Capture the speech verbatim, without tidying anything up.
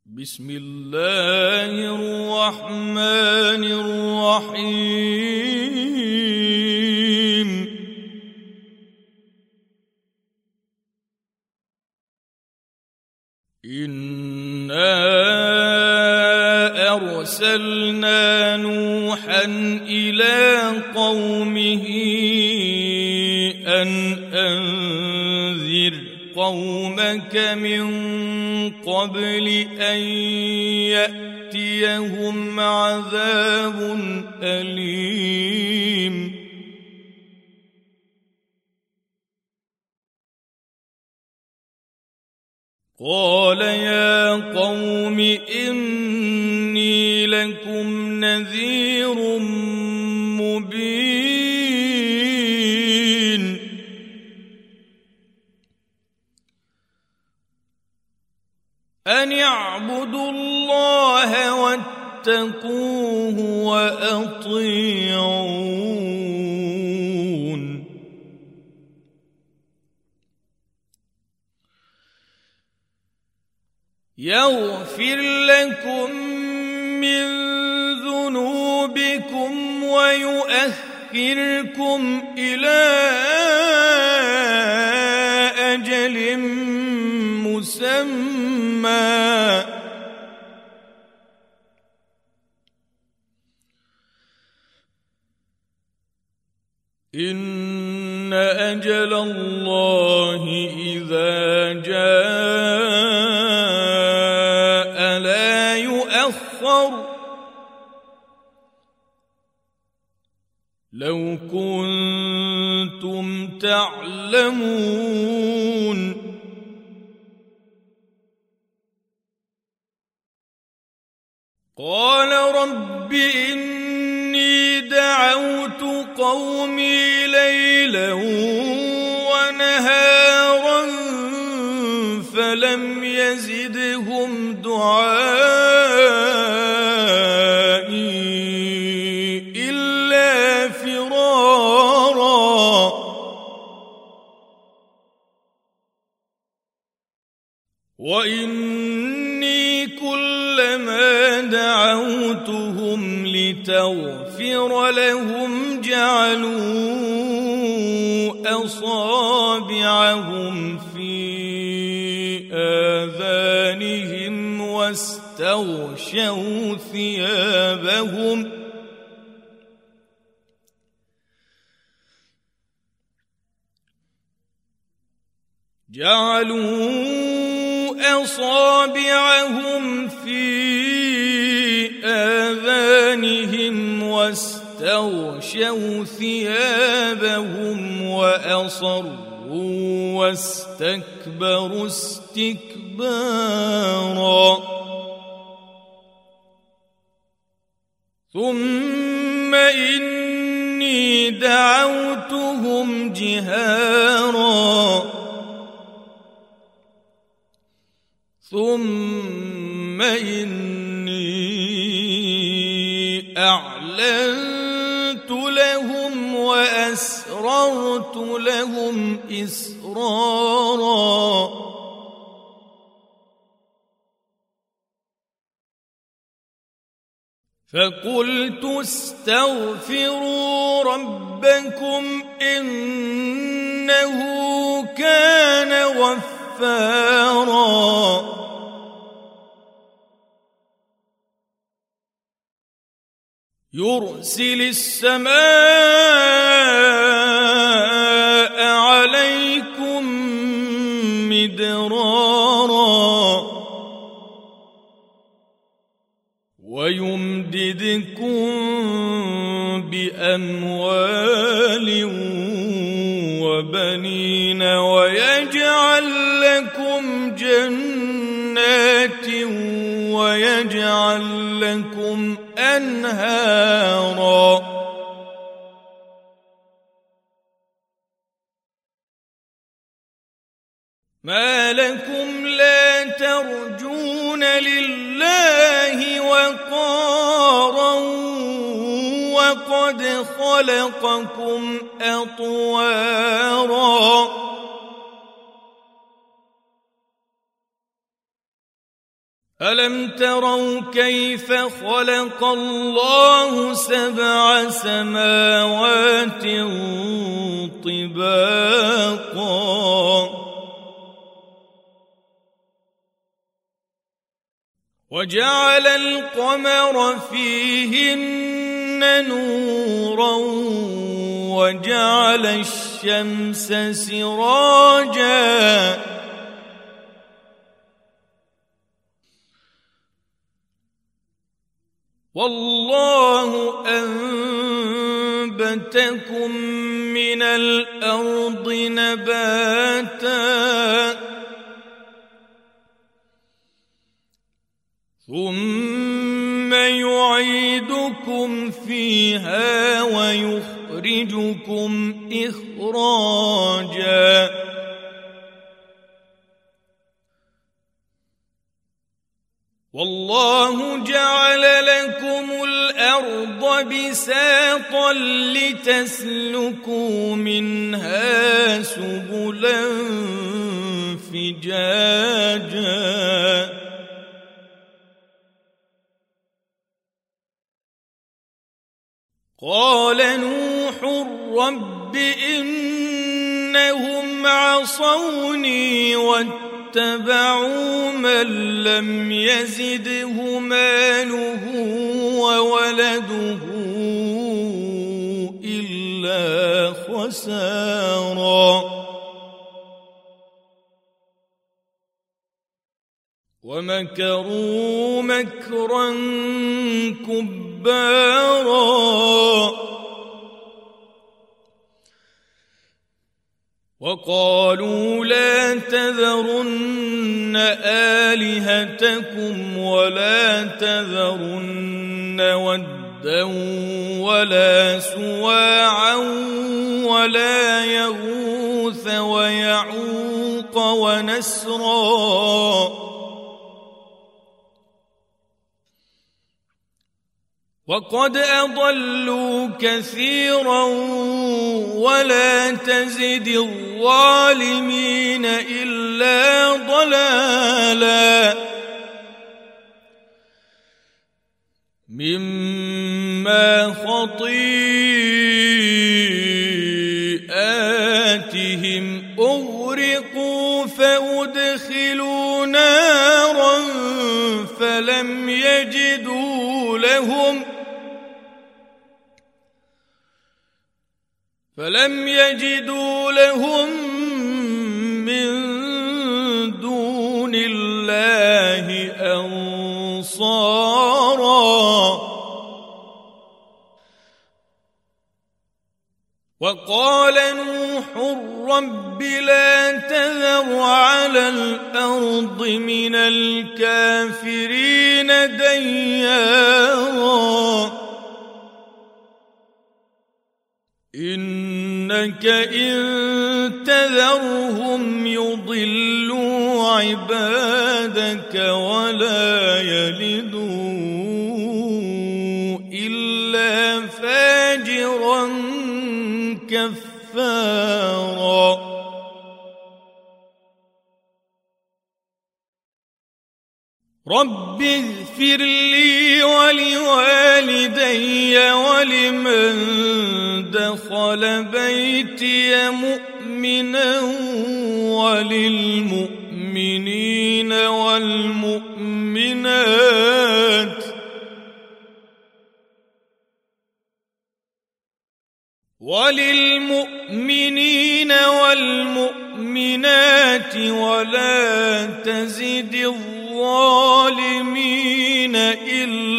بسم الله الرحمن الرحيم إنا أرسلنا نوحا إلى قومه أن أنذر قومك من قبل أن يأتيهم عذاب أليم قال يا قوم إني لكم نذير مبين أن اعبدوا الله واتقوه وأطيعون يغفر لكم من ذنوبكم ويؤخركم إلى أجل مسمى إن أجل الله إذا جاء لا يؤخر لو كنتم تعلمون قال رب إني دعوت قومي ليلا ونهارا فلم يزدهم دعائي إلا فرارا وإني كلما دعوتهم لتغفر لهم جعلوا أصابعهم في آذانهم واستغشوا ثيابهم جعلوا أصابعهم في آذانهم واستغشوا ثيابهم وأصروا واستكبروا استكبارا ثم إني دعوتهم جهارا ثم إني أعلنت لهم وأسررت لهم إسرارا فقلت استغفروا ربكم إنه كان غفارا يرسل السماء عليكم مدرارا ويمددكم بأموال وبنين ويجعل لكم جنات ويجعل لكم أنهارا ما لكم لا ترجون لله وقارا وقد خلقكم أطوارا ألم تروا كيف خلق الله سبع سماوات طباقا وجعل القمر فيهن نورا وجعل الشمس سراجا والله أنبتكم من الأرض نباتا ثم يعيدكم فيها ويخرجكم إخراجا والله جعل لكم الأرض بساطا لتسلكوا منها سبلا فجاجا قال نوح رب إنهم عصوني واتبعوا من لم يزده ماله وولده إلا خسارا ومكروا مكرا كبارا وقالوا لا تذرن آلهتكم ولا تذرن ودا ولا سواعا ولا يغوث ويعوق ونسرا وقد أضلوا كثيرا ولا تزد الظالمين إلا ضلالا مما خطيئاتهم أغرقوا فأدخلوا نارا فلم يجدوا لهم فلم يجدوا لهم من دون الله أنصارا وقال نوح رب لا تذر على الأرض من الكافرين ديارا إنك إن تذرهم يضلوا عبادك ولا يلدوا إلا فاجرا كفارا رب اغفر لي ولوالدي ولمن دخل بيتي مؤمنا وللمؤمنين والمؤمنات وللمؤمنين والمؤمنات ولا تزد الظالمين إلا